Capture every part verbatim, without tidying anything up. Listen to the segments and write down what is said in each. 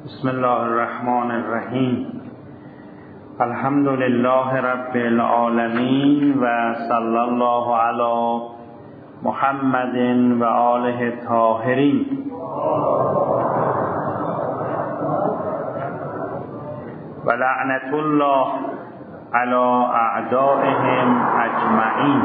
بسم الله الرحمن الرحیم. الحمد لله رب العالمین و صلی الله علی محمد و آله الطاهرین. و لعنت الله علی اعدائهم اجمعین.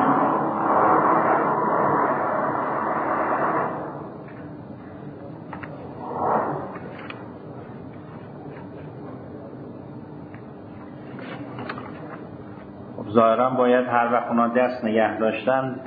ظاهرا باید هر وقت اونا دست نگه داشتن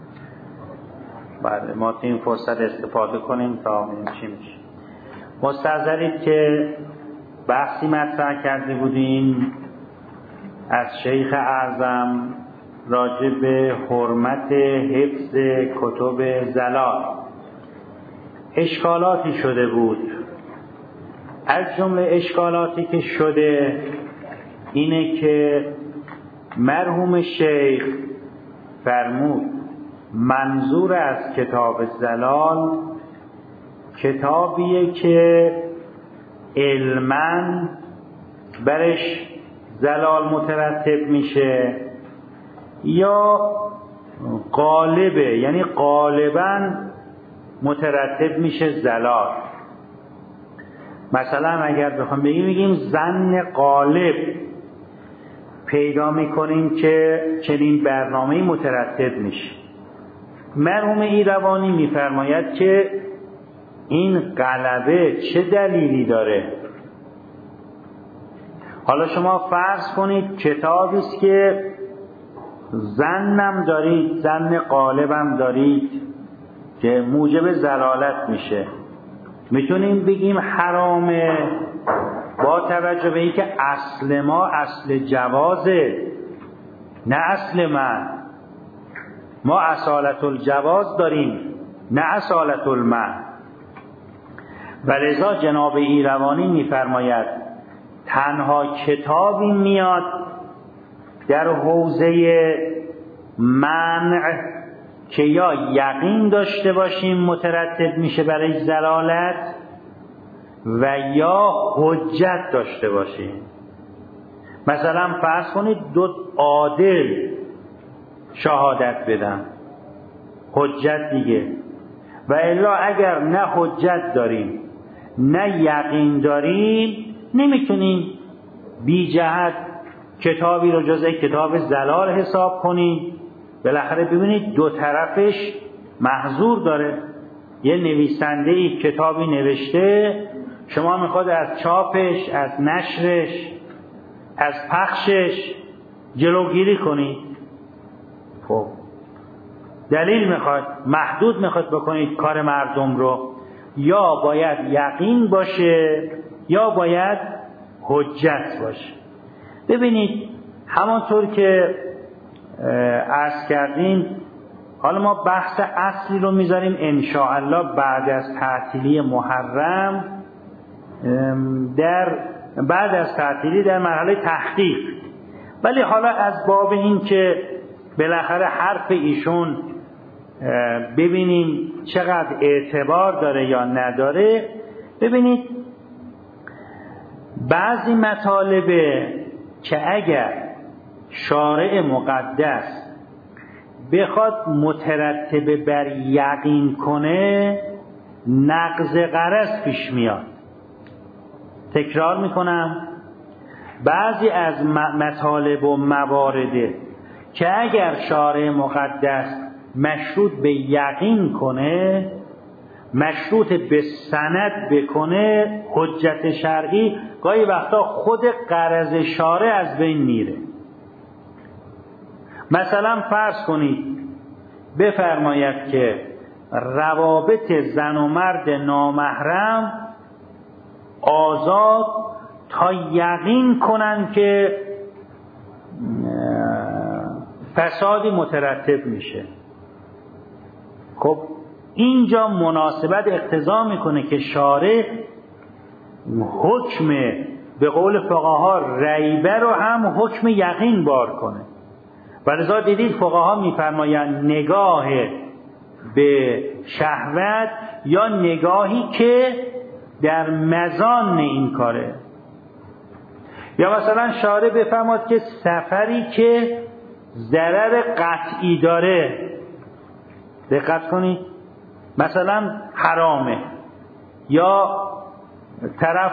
بعد ما این فرصت استفاده کنیم تا ببینیم چی میشه. مستحضرید که بحثی مطرح کرده بودیم از شیخ اعظم راجع به حرمت حفظ کتب زلال. اشکالاتی شده بود. از جمله اشکالاتی که شده اینه که مرحوم شیخ فرمود منظور از کتاب زلال کتابیه که علماً برش زلال مترتب میشه یا غالبه، یعنی غالباً مترتب میشه زلال. مثلا اگر بخوام بگیم میگیم ظن غالب پیدا میکنیم که چنین برنامه‌ای مترتب میشه. مرحوم ایروانی میفرماید که این غلبه چه دلیلی داره؟ حالا شما فرض کنید کتابی است که ظنم دارید، ظن غالبم دارید که موجب ضلالت میشه، میتونیم بگیم حرامه با توجه به اینکه اصل ما اصل جوازه نه اصل من. ما اصالت الجواز داریم نه اصالت المن. و لذا جناب ایروانی میفرماید تنها کتابی میاد در حوزه منع که یا یقین داشته باشیم مترتب میشه برای ضلالت و یا حجت داشته باشیم. مثلا فرض کنید دو عادل شهادت بدن، حجت دیگه. و الا اگر نه حجت داریم نه یقین داریم نمیتونیم بی جهت کتابی رو جز کتاب زلال حساب کنیم. بالاخره ببینید دو طرفش محظور داره. یه نویسنده ای کتابی نوشته، شما میخواد از چاپش، از نشرش، از پخشش جلوگیری کنید. خب دلیل میخواد، محدود میخواد بکنید کار مردم رو. یا باید یقین باشه یا باید حجت باشه. ببینید همانطور که عرض کردیم، حالا ما بحث اصلی رو میذاریم انشاءالله بعد از تعطیلی محرم، در بعد از تعطیلی در مرحله تحقیق. ولی حالا از باب این که بالاخره حرف ایشون ببینیم چقدر اعتبار داره یا نداره، ببینید بعضی مطالبه که اگر شارع مقدس بخواد مترتب بر یقین کنه نقض غرض پیش میاد. تکرار میکنم، بعضی از مطالب و موارده که اگر شارع مقدس مشروط به یقین کنه، مشروط به سند بکنه، حجت شرعی، گاهی وقتا خود غرض شارع از بین میره. مثلا فرض کنید بفرماید که روابط زن و مرد نامحرم آزاد تا یقین کنن که فسادی مترتب میشه. خب اینجا مناسبت اقتضا میکنه که شارع حکم به قول فقها ریبه رو هم حکم یقین بار کنه. ولذا دیدید فقها میفرمایند نگاه به شهوت یا نگاهی که در مزان این کاره. یا مثلا شارع بفرماد که سفری که ضرر قطعی داره، دقت کنید، مثلا حرامه یا طرف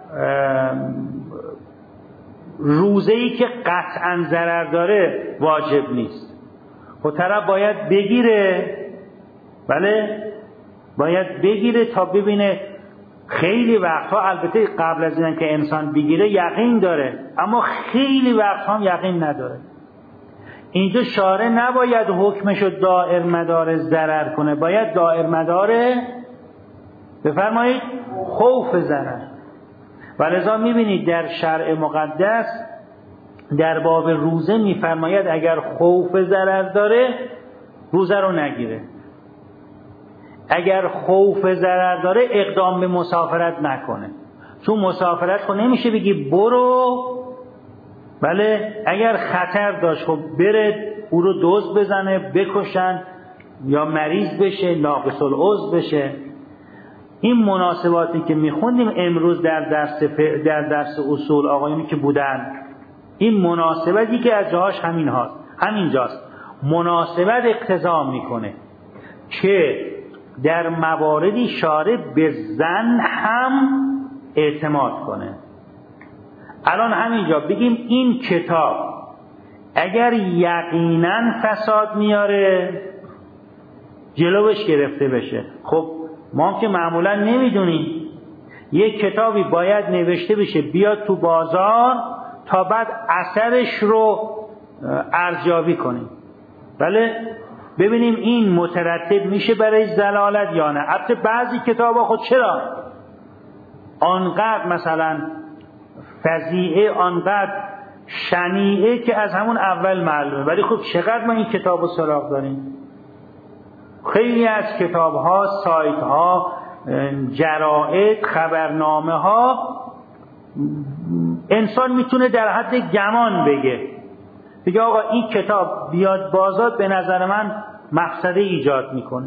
روزه‌ای که قطعا ضرر داره واجب نیست، خب طرف باید بگیره، بله باید بگیره تا ببینه. خیلی وقتها البته قبل از این که انسان بگیره یقین داره، اما خیلی وقتها هم یقین نداره. اینجا شارع نباید حکمشو دائر مدار ضرر کنه، باید دائر مدار بفرمایید خوف ضرر. ولذا میبینید در شرع مقدس در باب روزه میفرماید اگر خوف ضرر داره روزه رو نگیره، اگر خوف ضرر داره اقدام به مسافرت نکنه، چون مسافرت خب نمیشه بگی برو، بله اگر خطر داشت خب بره او رو دزد بزنه بکشن یا مریض بشه ناقص العضو بشه. این مناسباتی که میخوندیم امروز در درس در درس اصول آقایونی که بودن، این مناسبتی که از جاهاش همین هاست، همین جاست. مناسبت اقتضا میکنه که در مواردی شارع به ظن هم اعتماد کنه. الان همینجا بگیم این کتاب اگر یقینا فساد میاره جلوش گرفته بشه. خب ما که معمولا نمیدونیم یک کتابی باید نوشته بشه بیاد تو بازار تا بعد اثرش رو ارزیابی کنیم، بله ببینیم این مترتب میشه برای ضلالت یا نه. البته بعضی کتابا خود چرا آنقدر مثلا فظیعه آنقدر شنیعه که از همون اول معلومه، ولی خب چقدر ما این کتابو سراغ داریم. خیلی از کتاب ها، سایت ها، جرائد، خبرنامه ها انسان میتونه در حد گمان بگه بگه آقا این کتاب بیاد بازار به نظر من مفسده ایجاد میکنه.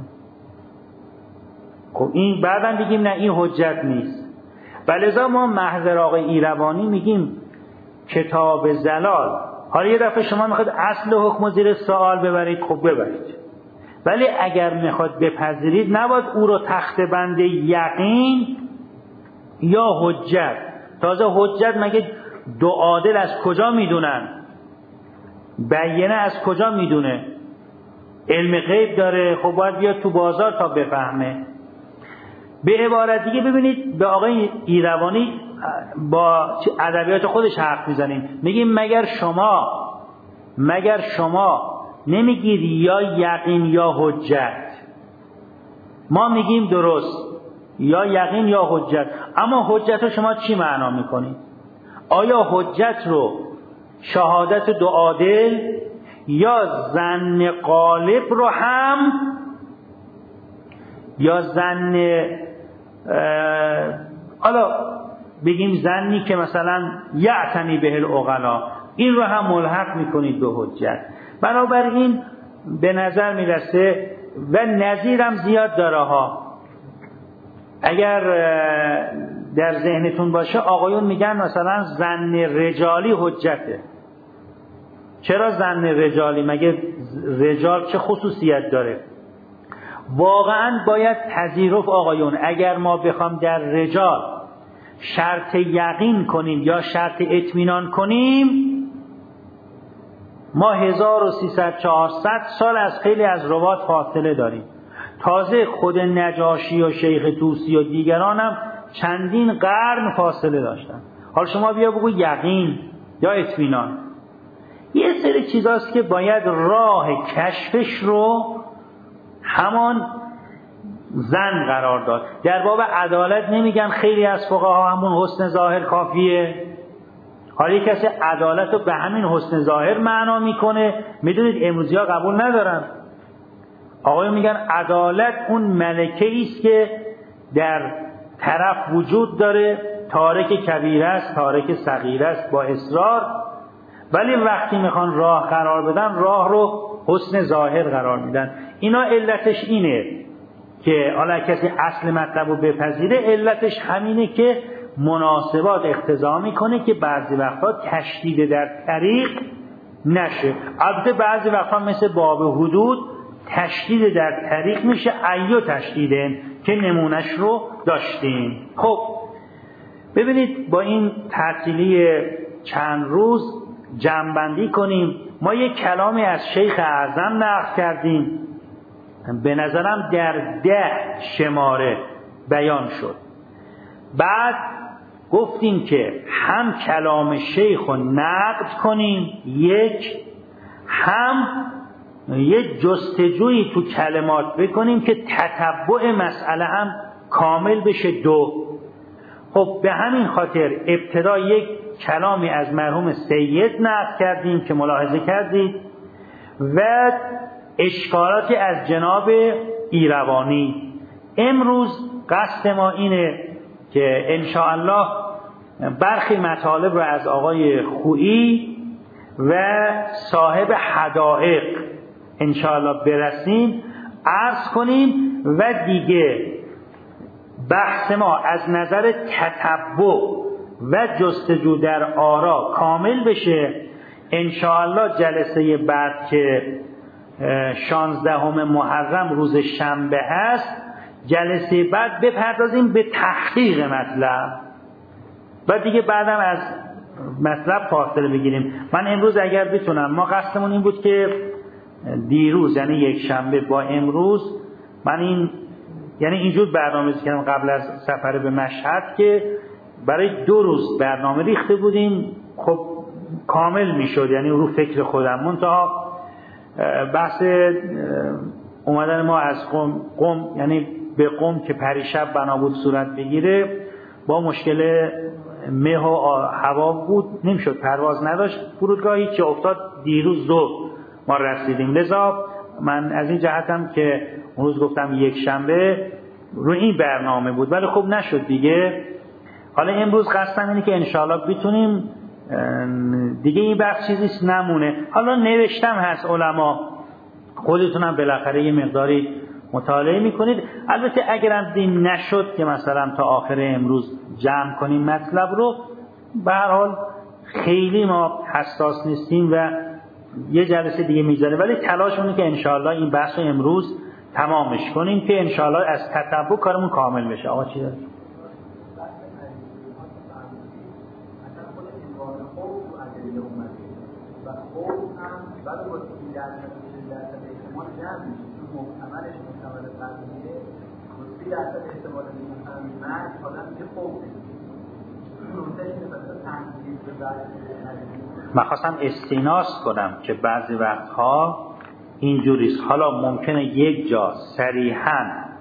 خب این بعداً بگیم نه این حجت نیست. ولذا ما محضر آقای ایروانی میگیم کتاب زلال. حالا یه دفعه شما میخواد اصل حکم زیر سوال ببرید، خب ببرید، ولی اگر میخواد بپذیرید نباید او رو تخته بند یقین یا حجت. تازه حجت مگه دو عادل از کجا میدونن؟ بیانه از کجا میدونه؟ علم غیب داره، خب باید بیاد تو بازار تا بفهمه. به عبارت دیگه ببینید به آقای ایروانی با ادبیات خودش حرف میزنیم، میگیم مگر شما مگر شما نمیگید یا یقین یا حجت؟ ما میگیم درست یا یقین یا حجت، اما حجت رو شما چی معنا میکنید؟ آیا حجت رو شهادت دو عادل یا ظن غالب رو هم یا ظن حالا بگیم ظنی که مثلا یعتنی به العقلا این رو هم ملحق میکنید به حجت؟ بنابراین به نظر میرسه و نظیرم زیاد داره ها. اگر در ذهنتون باشه آقایون میگن مثلا ظن رجالی حجته. چرا ظن رجالی؟ مگه رجال چه خصوصیت داره؟ واقعا باید پذیرفت آقایون اگر ما بخوام در رجال شرط یقین کنیم یا شرط اطمینان کنیم ما هزار و سیصد چهارصد سال از خیلی از روات فاصله داریم. تازه خود نجاشی و شیخ طوسی و دیگران هم چندین قرن فاصله داشتن. حالا شما بیا بگو یقین یا اطمینان. یه سری چیزاست که باید راه کشفش رو همان زن قرار داد. در باب عدالت نمیگن خیلی از فقها همون حسن ظاهر کافیه. حالا کسی عدالت رو به همین حسن ظاهر معنا میکنه. میدونید امروزی ها قبول ندارن. آقایون میگن عدالت اون ملکه است که در طرف وجود داره، تارک کبیره است، تارک صغیره است با اصرار، ولی وقتی میخوان راه قرار بدن راه رو حسن ظاهر قرار میدن. اینا علتش اینه که حالا کسی اصل مطلب رو بپذیره، علتش همینه که مناسبات اقتضا میکنه که بعضی وقتا تشدید در طریق نشه. البته بعضی وقتا مثل باب حدود تشدید در طریق میشه، ایو تشدیدن که نمونش رو داشتیم. خب ببینید با این تعطیلی چند روز جمع‌بندی کنیم. ما یک کلامی از شیخ اعظم نقل کردیم، به نظرم در ده شماره بیان شد. بعد گفتیم که هم کلام شیخ رو نقد کنیم یک، هم یک جستجویی تو کلمات بکنیم که تتبع مسئله هم کامل بشه دو. خب به همین خاطر ابتدا یک کلامی از مرحوم سید نقد کردیم که ملاحظه کردید و اشکالاتی از جناب ایروانی. امروز قصد ما اینه که انشاءالله برخی مطالب رو از آقای خویی و صاحب حدائق انشاءالله برسیم عرض کنیم و دیگه بحث ما از نظر تتبع و جستجو در آرا کامل بشه. انشاءالله جلسه بعد که شانزدهم محرم روز شنبه هست، جلسه بعد بپردازیم به تحقیق مطلب و دیگه بعدم از مطلب فاصله بگیریم. من امروز اگر بتونم، ما قصدمون این بود که دیروز یعنی یک شنبه با امروز من این یعنی اینجور برنامه‌ریزی کردم قبل از سفر به مشهد که برای دو روز برنامه ریخته بودیم، خب کامل میشد، یعنی رو فکر خودم. منتها بحث اومدن ما از قم, قم یعنی به قم که پریشب بنا بود صورت بگیره، با مشکل مه و هوا بود، نمیشد، پرواز نداشت، فرودگاهی که افتاد دیروز ظهر ما رسیدیم. لذا من از این جهتم که اون روز گفتم یک شنبه رو این برنامه بود، ولی خب نشد دیگه. حالا امروز قصدم اینه که انشاءالله بتونیم دیگه این بحث چیزیست نمونه. حالا نوشتم هست علما، خودتونم بالاخره یه مقداری مطالعه میکنید. البته اگرم دین نشد که مثلا تا آخر امروز جمع کنیم مطلب رو، به هر حال خیلی ما حساس نیستیم و یه جلسه دیگه میذاره، ولی تلاشمونه که انشاءالله این بحث رو امروز تمامش کنیم که انشاءالله از تتبع کارمون کامل بشه. آقا چی داری؟ من خواستم استیناس کنم که بعضی وقتها اینجوریست. حالا ممکنه یک جا صریحاً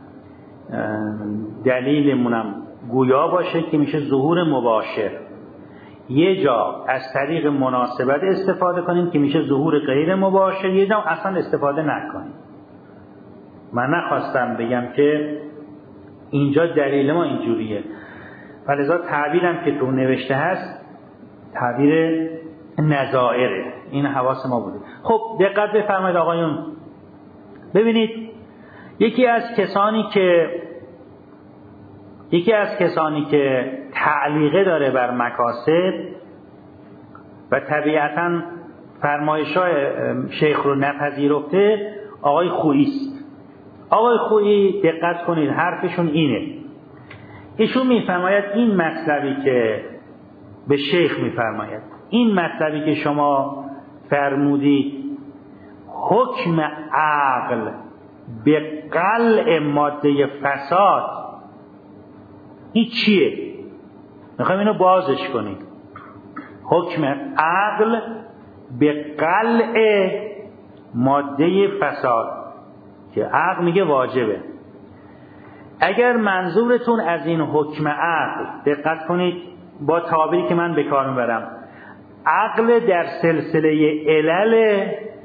دلیلمونم گویا باشه که میشه ظهور مباشر، یه جا از طریق مناسبت استفاده کنیم که میشه ظهور غیر مباشر، یه جا اصلا استفاده نکنیم. من نخواستم بگم که اینجا دلیل ما اینجوریه، ولذا تعبیرم که تو نوشته هست تعبیر نظائره. این حواس ما بوده. خب دقت بفرمایید آقایون، ببینید یکی از کسانی که یکی از کسانی که تعلیقه داره بر مکاسب و طبیعتاً فرمایش‌های شیخ رو نپذیرفته آقای خویی است. آقای خویی دقت کنید حرفشون اینه، ایشون میفرماید این مطلبی که به شیخ میفرماید، این مطلبی که شما فرمودید حکم عقل به قلع ماده فساد، این چیه؟ میخوایم اینو بازش کنیم. حکم عقل به قلع ماده فساد که عقل میگه واجبه. اگر منظورتون از این حکم عقل، دقت کنید با تعبیری که من به کار میبرم، عقل در سلسله علل،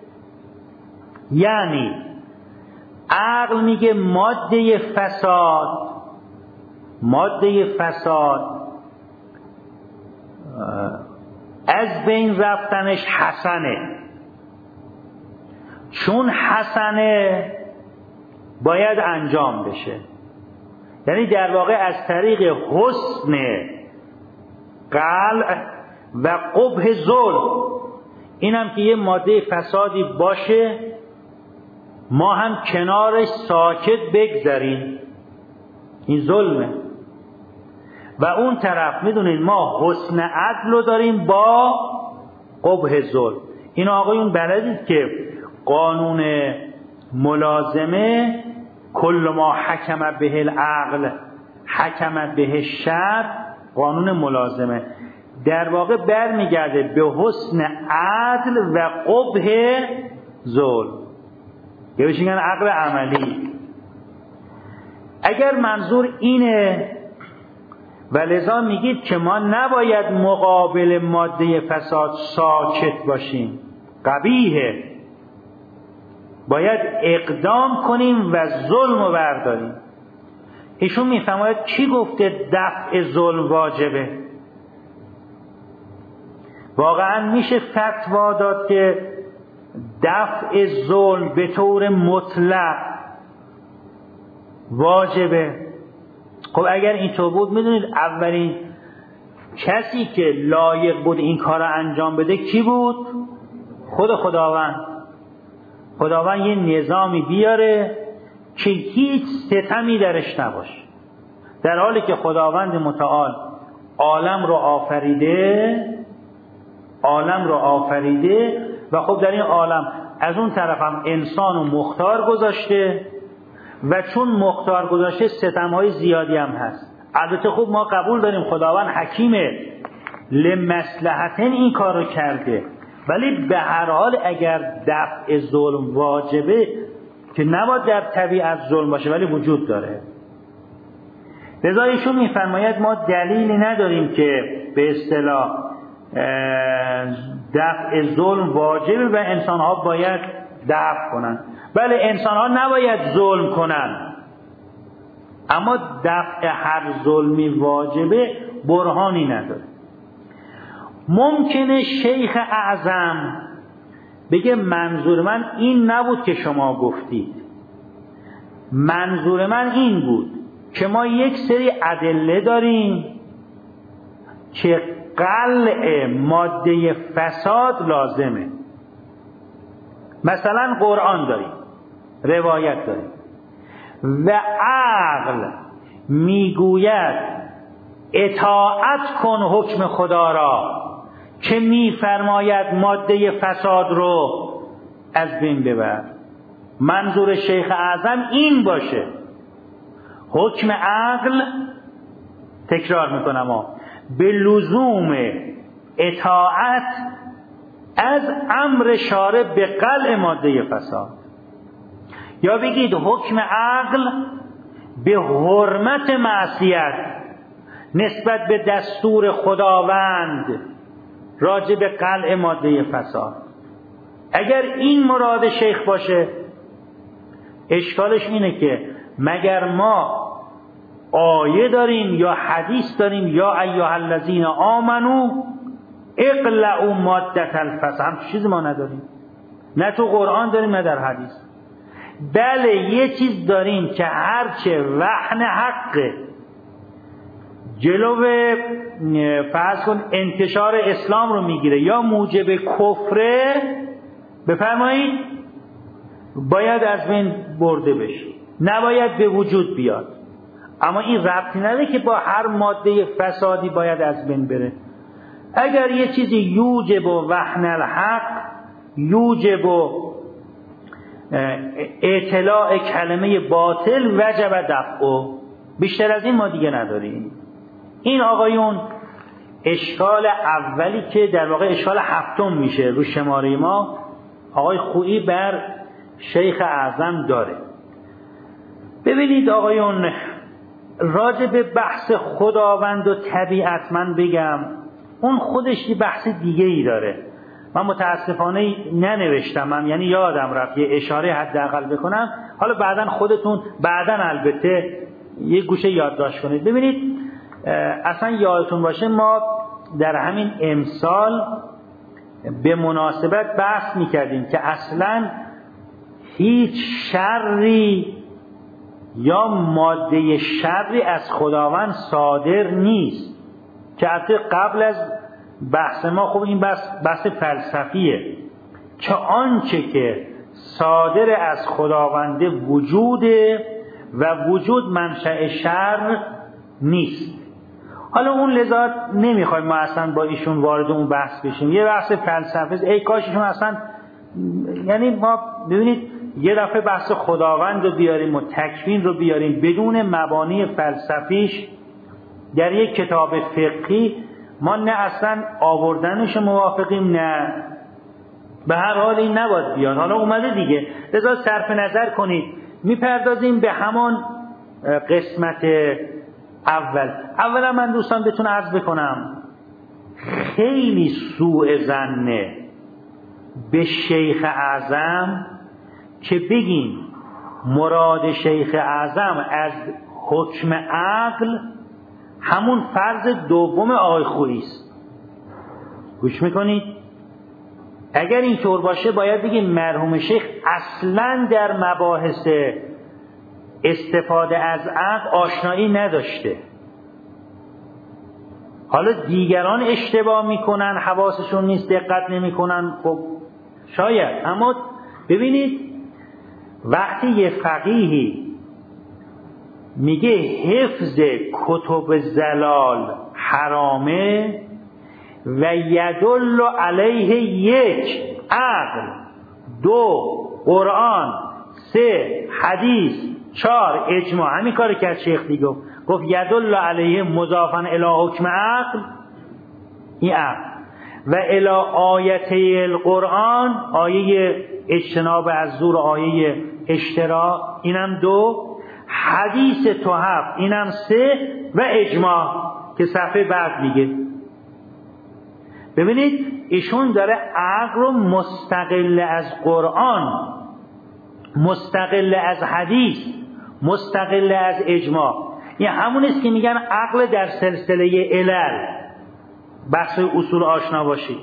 یعنی عقل میگه ماده فساد ماده فساد از بین رفتنش حسنه، چون حسنه باید انجام بشه. یعنی در واقع از طریق حسن قلع و قبح ظلم، اینم که یه ماده فسادی باشه ما هم کنارش ساکت بگذاریم، این ظلمه. و اون طرف میدونید ما حسن عدل رو داریم با قبح ظلم. این آقایون بلدید که قانون ملازمه کل ما حکم به العقل حکم به الشرع، قانون ملازمه در واقع برمیگرده به حسن عدل و قبح ظلم، یا بهش میگن عقل عملی. اگر منظور اینه و لذا میگید که ما نباید مقابل ماده فساد ساکت باشیم، قبیحه، باید اقدام کنیم و ظلم رو برداریم. ایشون میفرماید کی گفته دفع ظلم واجبه؟ واقعا میشه فتوا داد که دفع ظلم به طور مطلق واجبه؟ خب اگر اینطور بود میدونید اولین کسی که لایق بود این کار رو انجام بده کی بود؟ خود خداوند. خداوند یه نظامی بیاره که هیچ ستمی درش نباشه، در حالی که خداوند متعال عالم رو آفریده عالم رو آفریده و خب در این عالم از اون طرف هم انسان و مختار گذاشته و چون مختار گذاشته ستم‌های زیادی هم هست. البته خب ما قبول داریم خداوند حکیمه، لمصلحتن این کار رو کرده، ولی به هر حال اگر دفع ظلم واجبه که نباید در طبیعت ظلم باشه ولی وجود داره. لذا ایشون میفرماید ما دلیلی نداریم که به اصطلاح دفع ظلم واجبه و انسان‌ها باید دفع کنن. بله انسان‌ها نباید ظلم کنن، اما دفع هر ظلمی واجبه برهانی نداره. ممکنه شیخ اعظم بگه منظور من این نبود که شما گفتید، منظور من این بود که ما یک سری ادله داریم که قلع ماده فساد لازمه. مثلا قرآن داریم، روایت داریم و عقل میگوید اطاعت کن حکم خدا را که میفرماید ماده فساد رو از بین ببر. منظور شیخ اعظم این باشه. حکم عقل، تکرار میکنم ها، به لزوم اطاعت از امر شارع به قلع ماده فساد. یا بگید حکم عقل به حرمت معصیت نسبت به دستور خداوند راجع به قلع ماده فساد. اگر این مراد شیخ باشه، اشکالش اینه که مگر ما آیه داریم یا حدیث داریم یا ایها الذین آمنو اقلعوا ماده الفساد؟ هم چیزی ما نداریم، نه تو قرآن داریم نه در حدیث. بله یه چیز داریم که هرچه وحن حقه جلو فرض کن انتشار اسلام رو میگیره یا موجب کفره، بفرمایید باید از بین برده بشه، نباید به وجود بیاد. اما این ربطی نداره که با هر ماده فسادی باید از بین بره. اگر یه چیزی یوجب و وحن الحق، یوجب و اطلاع کلمه باطل، وجب دفعه، بیشتر از این ما دیگه نداریم. این آقایون اشکال اولی که در واقع اشکال هفتم میشه رو شماره ما، آقای خویی بر شیخ اعظم داره. ببینید آقایون، راجع به بحث خداوند و طبیعت من بگم، اون خودش یه بحث دیگه ای داره. من متاسفانه ننوشتم، من یعنی یادم رفت یه اشاره حداقل بکنم، حالا بعداً خودتون بعداً البته یه گوشه یادداشت کنید. ببینید اصلا یادتون باشه ما در همین امسال به مناسبت بحث میکردیم که اصلا هیچ شری یا ماده شری از خداوند صادر نیست، که حتی قبل از بحث ما خب این بحث, بحث فلسفیه، که آنچه که صادر از خداونده وجوده و وجود منشأ شر نیست. حالا اون لذا نمیخوایم ما اصلا با ایشون وارد اون بحث بشیم، یه بحث فلسفه، ای کاش ایشون اصلا، یعنی ما ببینید یه دفعه بحث خداوند رو بیاریم و تکوین رو بیاریم بدون مبانی فلسفیش در یک کتاب فقهی، ما نه اصلا آوردنش موافقیم نه به هر حال این نباید بیاد. حالا اومده دیگه، لذا صرف نظر کنید. میپردازیم به همان قسمت اول. اولا من دوستان بهتون عرض بکنم خیلی سوء ظنه به شیخ اعظم که بگیم مراد شیخ اعظم از حکم عقل همون فرض دوم آقای خویی است. گوش میکنید؟ اگر اینطور باشه باید بگیم مرحوم شیخ اصلا در مباحث استفاده از عقل آشنایی نداشته. حالا دیگران اشتباه میکنن، حواسشون نیست، دقت نمیکنن، خب شاید. اما ببینید وقتی یه فقیهی میگه حفظ کتب زلال حرامه و یدل علیه یک عقل، دو قرآن، سه حدیث، چهار اجماع، همین کاری که از شیخ دیگه گفت یدل علیه مضافا الی حکم عقل، این عقل، و الی آیته القرآن، آیه اجتناب از زور، آیه اشتراک، اینم دو، حدیث تحف اینم سه، و اجماع که صفحه بعد میگه. ببینید ایشون داره عقل رو مستقل از قرآن، مستقل از حدیث، مستقل از اجماع، این همون است که میگن عقل در سلسله علل. بحث اصول آشنا باشید.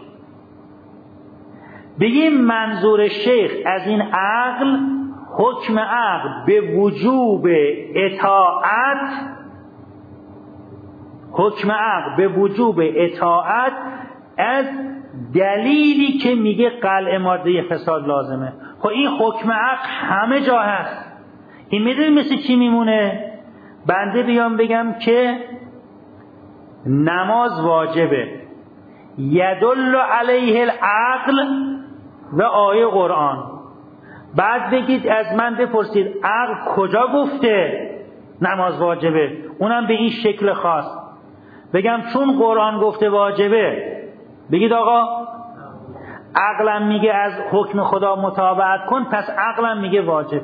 بگیم منظور شیخ از این عقل حکم عقل به وجوب اطاعت، حکم عقل به وجوب اطاعت از دلیلی که میگه قلع ماده فساد لازمه. خب این حکم عقل همه جا هست. این میدونی مثل چی میمونه؟ بنده بیام بگم که نماز واجبه، یدل علیه العقل و آیه قرآن، بعد بگید از من بپرسید عقل کجا گفته نماز واجبه، اونم به این شکل خاص. بگم چون قرآن گفته واجبه، بگید آقا عقلم میگه از حکم خدا متابعت کن، پس عقلم میگه واجبه.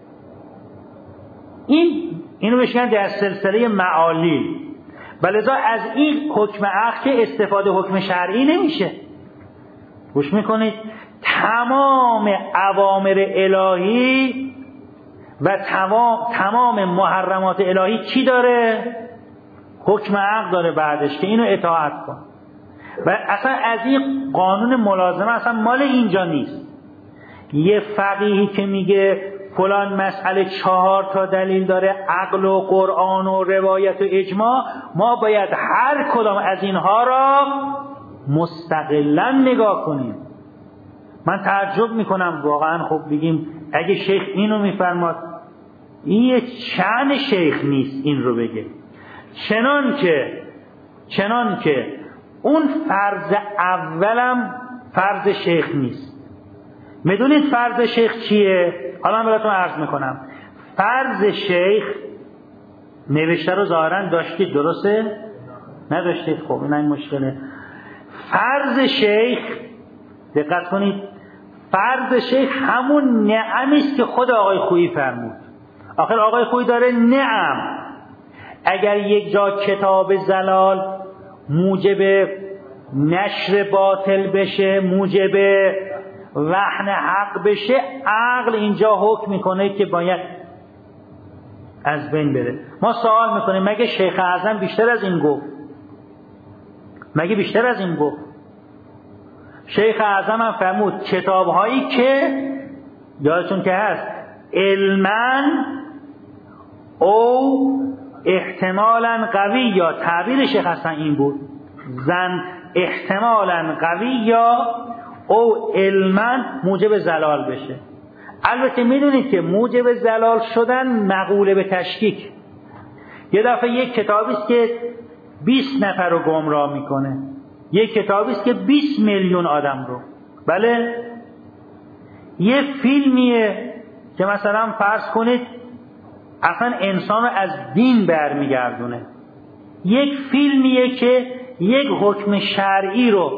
این اینو بشکن در سلسله معالی. ولذا از این حکم عقل که استفاده حکم شرعی نمیشه. گوش میکنید؟ تمام اوامر الهی و تمام تمام محرمات الهی چی داره؟ حکم عقل داره بعدش که اینو اطاعت کن. و اصلا از این قانون ملازمه اصلا مال اینجا نیست. یه فقیهی که میگه فلان مسئله چهار تا دلیل داره، عقل و قرآن و روایت و اجماع، ما باید هر کدام از اینها را مستقلا نگاه کنیم. من تعجب میکنم واقعا. خب بگیم اگه شیخ اینو میفرماد، این یه شأن شیخ نیست این رو بگه. چنان که چنان که اون فرض اولم فرض شیخ نیست. میدونید فرض شیخ چیه؟ حالا من براتون عرض میکنم. فرض شیخ نوشته رو ظاهرا داشتید، درسته؟ نداشتید؟ خب این این مشکله. فرض شیخ، دقت کنید، فرض شیخ همون نعمی است که خود آقای خویی فرمود. آخر آقای خویی داره نعم. اگر یک جا کتاب زلال موجب نشر باطل بشه، موجب وحن حق بشه، عقل اینجا حکم میکنه که باید از بین بره. ما سوال میکنیم مگه شیخ اعظم بیشتر از این گفت؟ مگه بیشتر از این گفت؟ شیخ اعظم هم فرمود کتابهایی که یادتون که هست علماً او احتمالاً قوی، یا تعبیر شیخ حسن این بود، زن احتمالاً قوی یا او علما موجب زلال بشه. البته میدونید که موجب زلال شدن مقوله به تشکیک. یه دفعه یک کتابی است که بیست نفر رو گمراه میکنه، یک کتابی است که بیست میلیون آدم رو. بله، یه فیلمیه که مثلا فرض کنید اصلا انسان رو از دین برمیگردونه، یک فیلمیه که یک حکم شرعی رو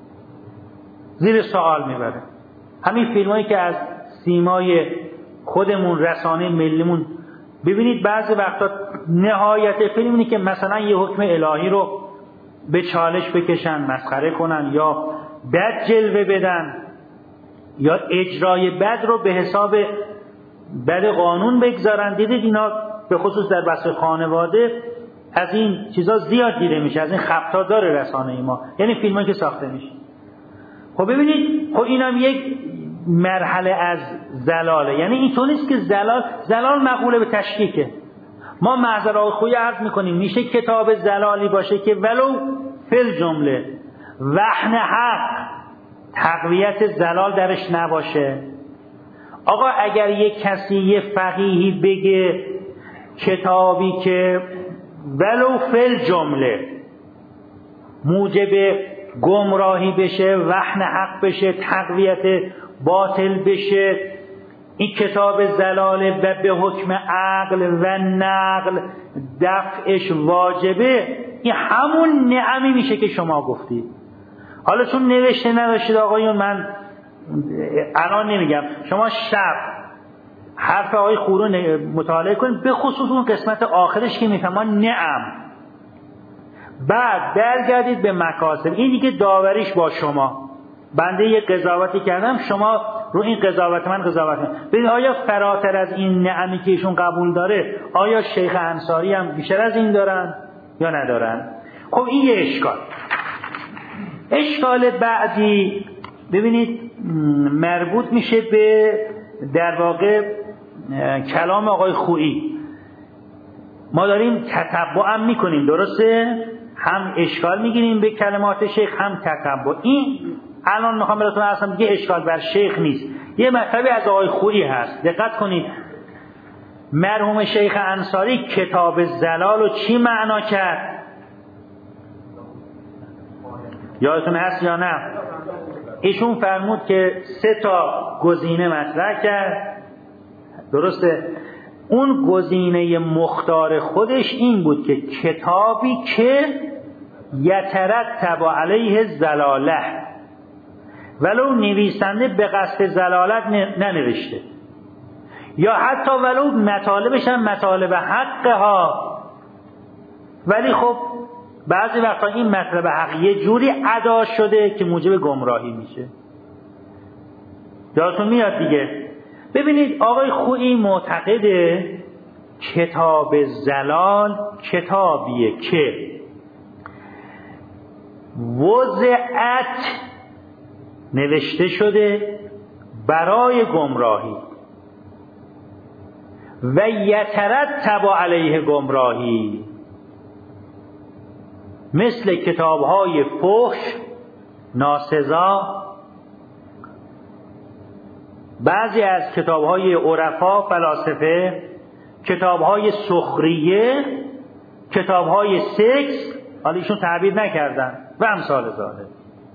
زیر سوال میبره. همین فیلمایی که از سیمای خودمون، رسانه ملیمون، ببینید بعضی وقتا نهایت فیلم اینه که مثلا یه حکم الهی رو به چالش بکشن، مسخره کنن، یا بد جلوه بدن، یا اجرای بد رو به حساب بد قانون بگذارن. دیدید اینا به خصوص در بحث خانواده از این چیزا زیاد دیده میشه، از این خبط‌ها داره رسانه ما، یعنی فیلمایی که ساخته میشه. خب ببینید، خب اینم یک مرحله از زلاله. یعنی اینطور نیست که زلال زلال مقوله به تشکیکه. ما معذر آقای خویی عرض میکنیم میشه کتاب زلالی باشه که ولو فل جمله وحن حق تقویت زلال درش نباشه. آقا اگر یک کسی یه فقیهی بگه کتابی که ولو فل جمله موجب گمراهی بشه، وحن حق بشه، تقویت باطل بشه، این کتاب زلاله و به حکم عقل و نقل دفعش واجبه، این همون نعمی میشه که شما گفتید. حالا چون نوشته نداشتید آقایون، من الان نمیگم، شما شب حرف آقای خورو مطالعه کنید، به خصوص اون قسمت آخرش که میفهمان نعم، بعد درگردید به مکاسب. این دیگه داوریش با شما. بنده یه قضاوتی کردم، شما رو این قضاوت من قضاوت من. ببینید آیا فراتر از این نعمی که ایشون قبول داره، آیا شیخ انصاری هم بیشتر از این دارن یا ندارن؟ خب این یه اشکال. اشکال بعدی ببینید مربوط میشه به در واقع کلام آقای خویی. ما داریم تتبع هم میکنیم، درسته؟ هم اشکال میگیریم به کلمات شیخ، هم تتبع. این الان میخوام براتون اصلا دیگه اشکال بر شیخ نیست، یه مطلبی از آقای خویی هست. دقت کنید، مرحوم شیخ انصاری کتاب زلال رو چی معنا کرد؟ یادتون هست یا نه؟ ایشون فرمود که سه تا گزینه مطرح کرد، درسته؟ اون گزینه مختار خودش این بود که کتابی که یترتب علیه زلاله، ولو نویسنده به قصد زلالت ننوشته، یا حتی ولو مطالبش هم مطالب حق ها، ولی خب بعضی وقتا این مطلب حق یه جوری ادا شده که موجب گمراهی میشه. یادتون میاد دیگه. ببینید آقای خویی معتقده کتاب زلال کتابیه که وضعت نوشته شده برای گمراهی و یترتب علیه گمراهی، مثل کتاب‌های فحش، ناسزا، بعضی از کتاب‌های عرفا، فلاسفه، کتاب‌های سخریه، کتاب‌های سکس، حالا ایشون تعبیر نکردن و امثال ذالک.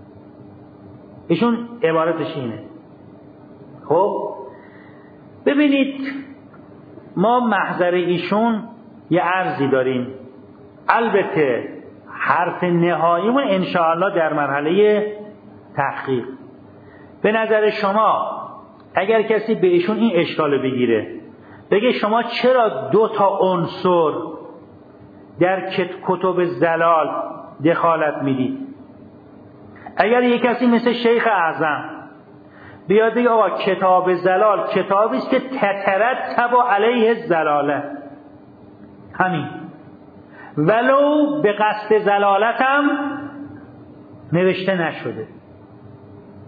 ایشون عبارتش اینه. خب ببینید ما محضر ایشون یه عرضی داریم، البته حرف نهاییمون انشاءالله در مرحله تحقیق. به نظر شما اگر کسی به ایشون این اشکال بگیره، بگه شما چرا دو تا عنصر در کتب زلال دخالت میدید؟ اگر یک کسی مثل شیخ اعظم بیاد بگه آقا کتاب زلال کتابی است که تترتب علیه زلاله، همین، ولو به قصد زلالتم نوشته نشده،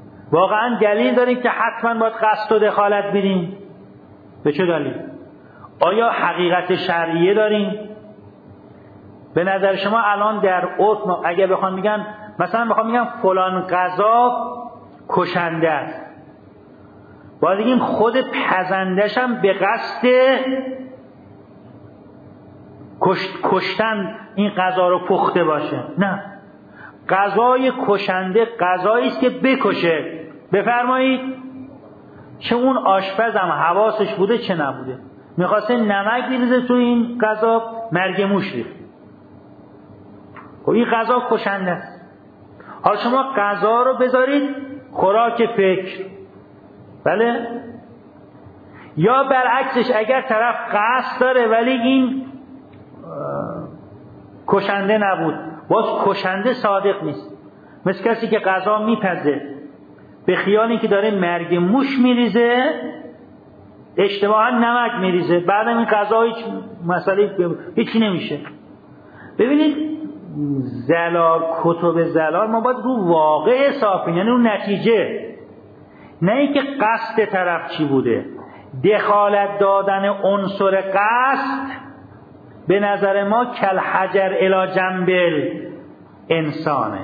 واقعا دلیل داریم که حتما باید قصد و دخالت بدیم؟ به چه دلیل؟ آیا حقیقت شرعیه داریم؟ به نظر شما الان در عرف اگر بخوام میگن مثلا بخوام میگم فلان غذا کشنده است، باید بگیم خود پزندش هم به قصد کشت، کشتن این غذا رو پخته باشه؟ نه، غذای کشنده غذایی است که بکشه. بفرمایید چه اون آشپز هم حواسش بوده چه نبوده، میخواسته نمک بریزه تو این غذا، مرگ موش ریخت. خب این غذا کشنده است. حالا شما غذا رو بذارید خوراک فکر، بله؟ یا برعکسش اگر طرف قصد داره ولی این کشنده نبود، باز کشنده صادق نیست. مثل کسی که غذا میپزه به خیالی که داره مرگ موش میریزه، اشتباها نمک میریزه، بعدم این غذا هیچ مسئله هیچی نمیشه. ببینید زلال، کتب زلال ما باید رو واقع حساب کنیم، یعنی رو نتیجه، نه اینکه قصد طرف چی بوده. دخالت دادن عنصر قصد به نظر ما کل حجر الی جنبل انسانه.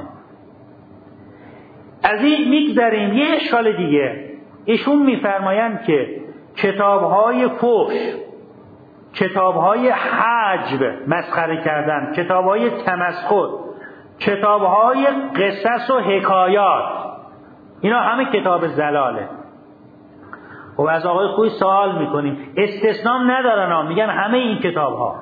از این میگذاریم یه اشکال دیگه. ایشون میفرمایند که کتاب‌های فحش، کتاب‌های حجب مسخره کردن، کتاب‌های تمسخر، کتاب‌های قصص و حکایات، اینا همه کتاب زلاله. خب از آقای خوی سوال میکنیم، استثنام ندارن ها، میگن همه این کتاب‌ها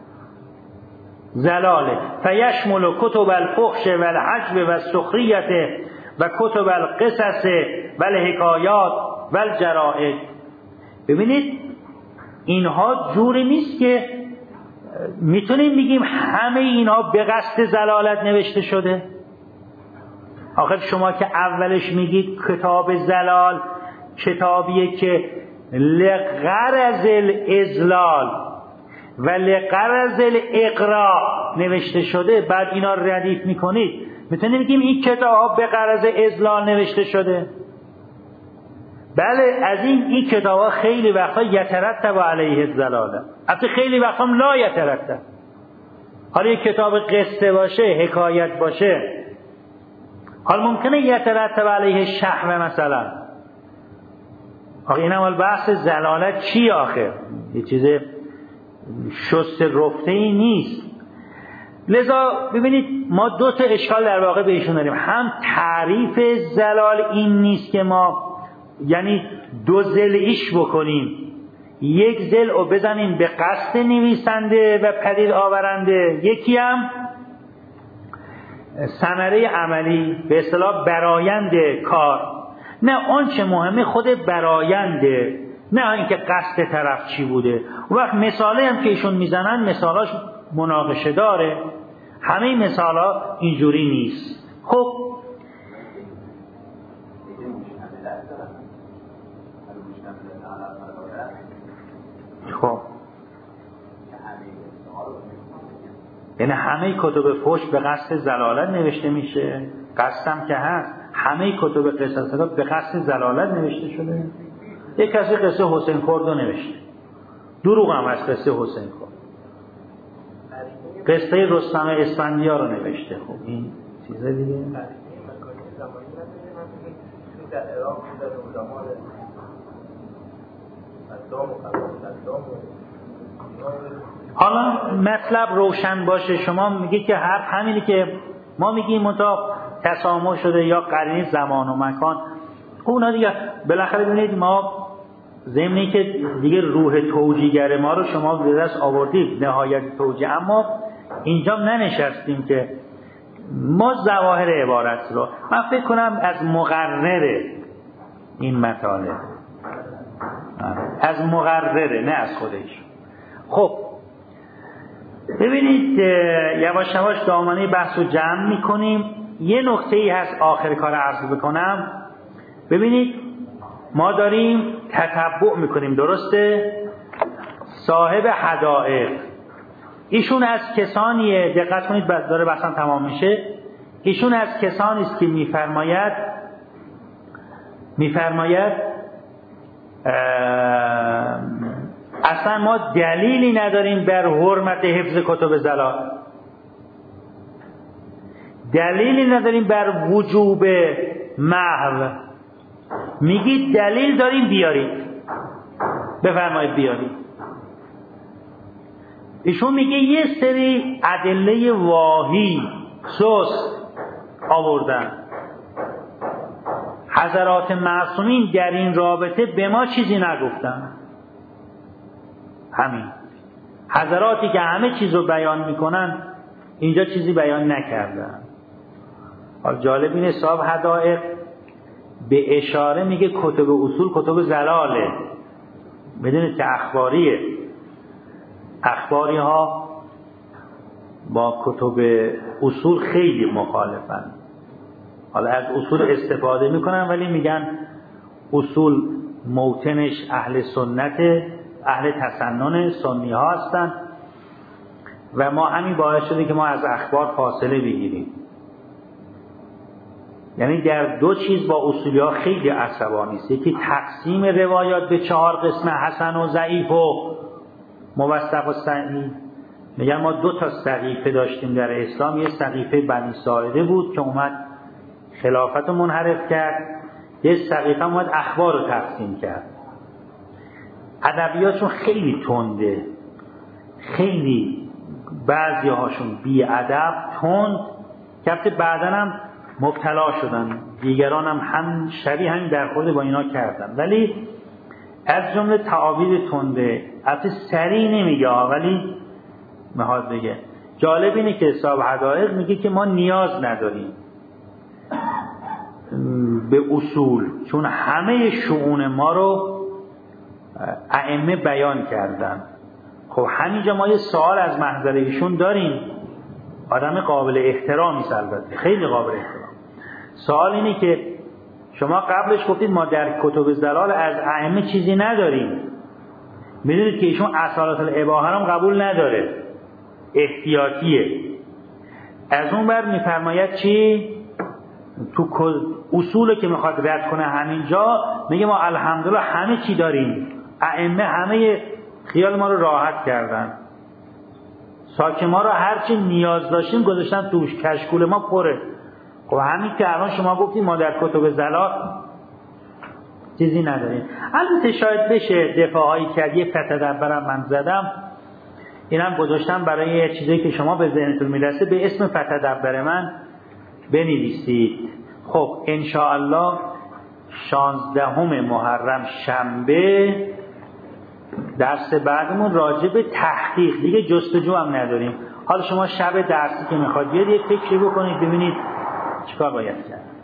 زلاله. فیشمل کتب الفحش و الحجب و السخریت و کتب القصص و الحکایات و الجرائد. ببینید اینها جوری نیست که میتونیم بگیم همه اینها به قصد زلالت نوشته شده. آخر شما که اولش میگید کتاب زلال کتابیه که لغرض الاضلال و لغرض الاغراء نوشته شده، بعد اینا ردیف میکنید، میتونیم بگیم این کتاب به غرض اضلال نوشته شده؟ بله، از این این کتاب‌ها خیلی وقتا یترتب علیه الضلاله، البته خیلی وقتا هم لا یترتب. حالا یک کتاب قصه باشه، حکایت باشه، حالا ممکنه یترتب علیه شهوه مثلا. آخه این هم بحث زلالت چی آخه؟ یه چیز شست رفته ای نیست. لذا ببینید ما دو تا اشکال در واقع به ایشون داریم. هم تعریف زلال این نیست که ما یعنی دو ضلعیش بکنیم، یک ضلع رو بزنیم به قصد نویسنده و پدید آورنده، یکی هم ثمره عملی به اصطلاح برآیند کار. نه آنچه مهمه خود براینده، نه اینکه قصد طرف چی بوده. و وقت مثاله هم که ایشون میزنن مثالاش مناقشه داره، همه مثالا اینجوری نیست. خب خب یعنی همه کتب فحش به قصد زلالت نوشته میشه؟ قصدم که هست. همه کتب قصص به قصد زلالت نوشته شده؟ یک کسی قصه حسین خورد رو نوشته، دروغ هم از قصه حسین خورد. قصه رستم اسفندیار رو نوشته. خب این چیزه دیگه. حالا مطلب روشن باشه، شما میگید که هر همینی که ما میگیم منتها تسامح شده یا قرینه زمان و مکان، اونا دیگه بالاخره ببینید ما ضمنی که دیگه روح توجیه‌گر ما رو شما به دست آوردید، نهایت توجیه، اما اینجا ننشستیم که ما ظواهر عبارت رو، من فکر کنم از مقرر این مطالب، از مقرره نه از خودش. خب ببینید یواش یواش دامنه بحث رو جمع میکنیم. یه نکته ای هست آخر کار عرض بکنم. ببینید ما داریم تتبع میکنیم، درسته؟ صاحب حدائق ایشون از کسانیه، دقت کنید داره بحثم تمام میشه، ایشون از کسانی است که میفرماید میفرماید اصلا ما دلیلی نداریم بر حرمت حفظ کتب زلال، دلیلی نداریم بر وجوب محو. میگید دلیل داریم بیارید، بفرمایید بیارید. ایشون میگه یه سری ادله واهی سست آوردن. حضرات معصومین در این رابطه به ما چیزی نگفتن. همین حضراتی که همه چیز رو بیان میکنن اینجا چیزی بیان نکردن. حالا جالب اینه صاحب حدائق به اشاره میگه کتب اصول کتب زلاله. بدونید که اخباریه، اخباری ها با کتب اصول خیلی مخالفن. حالا از اصول استفاده میکنن ولی میگن اصول موطنش اهل سنت، اهل تسنن سنی ها هستن و ما همین باعث شده که ما از اخبار فاصله بگیریم. یعنی در دو چیز با اصولی ها خیلی عصبانی است. یکی تقسیم روایات به چهار قسم، حسن و ضعیف و موثق و صحیح. میگن ما دو تا سقیفه داشتیم در اسلام. یه سقیفه بنی ساعده بود که اومد خلافت رو منحرف کرد، یه سقیفه اومد اخبار رو تقسیم کرد. ادبیاتشون خیلی تنده، خیلی بعضی هاشون بی ادب تند که بعداً هم مبتلا شدن، دیگران هم هم شبیه همین در خورده با اینا کردن. ولی از جمله تعابیر تنده البته سریع نمیگه ولی میخواد بگه. جالب اینه که صاحب حدائق میگه که ما نیاز نداریم به اصول، چون همه شؤون ما رو ائمه بیان کردن. خب همینجا ما یه سوال از محضر ایشون داریم، آدم قابل احترامی است، البته خیلی قابل احترام. سوال اینه که شما قبلش گفتید ما در کتب زلال از ائمه چیزی نداریم. میدونید که ایشون اصالت الاباحه هم قبول نداره، احتیاطیه. از اون بر میفرماید چی؟ تو اصولی که میخواد رد کنه همینجا میگه ما الحمدلله همه چی داریم، ائمه همه خیال ما رو راحت کردن، ساک ما رو هرچی نیاز داشتیم گذاشتن توش، کشکول ما پره. خب همین که الان شما گفتید ما در کتب زلال چیزی نداریم. البته شاید بشه دفاعی کرد. یه فتدبرم من زدم، اینم گذاشتم برای چیزی که شما به ذهنتون میرسه به اسم فتدبر من بنویسید. خب انشاءالله شانزدهم محرم شنبه درس بعدمون راجع به تحقیق، دیگه جستجو هم نداریم. حالا شما شب درسی که میخواد بیاد یک فکری بکنید ببینید چیکار باید کرد.